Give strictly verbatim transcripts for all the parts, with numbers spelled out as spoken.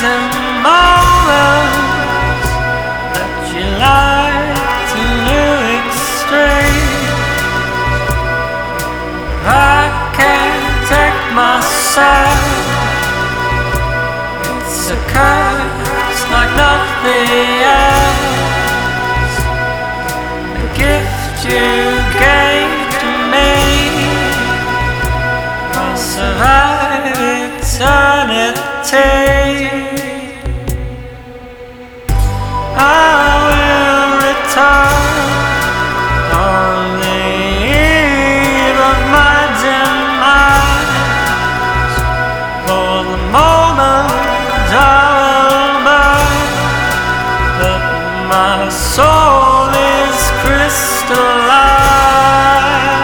amazing moments that you like to extreme. I can't take myself. It's a curse like nothing else. The gift you gave to me, I'll survive eternity. I will return on the eve of my demise. For the moment I will burn, but my soul is crystallized.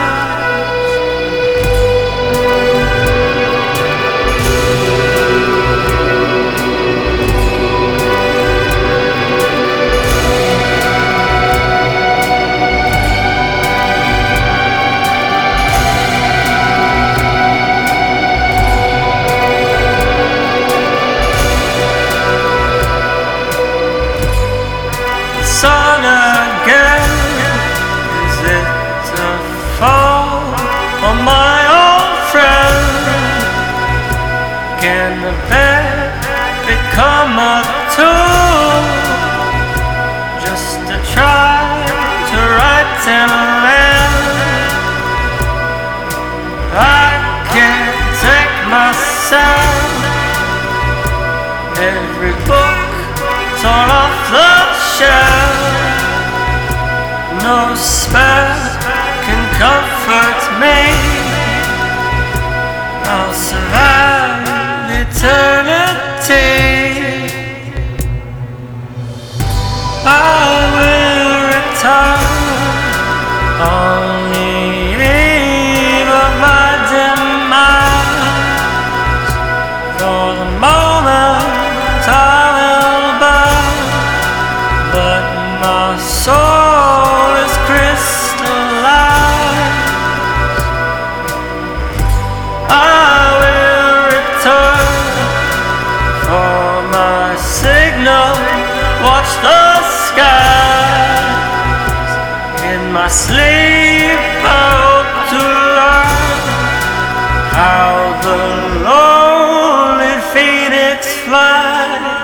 Sun again, is it a fall on my old friend? Can the bed become a tool just to try to right and left? I can't take myself. Every book torn off the shelf, no spell can comfort me. I'll survive eternity. I will return on the eve of my demise. For the moment I will burn, but my soul is crystallized. I will return for my signal. Watch the skies. In my sleep I hope to learn how the lonely phoenix flies.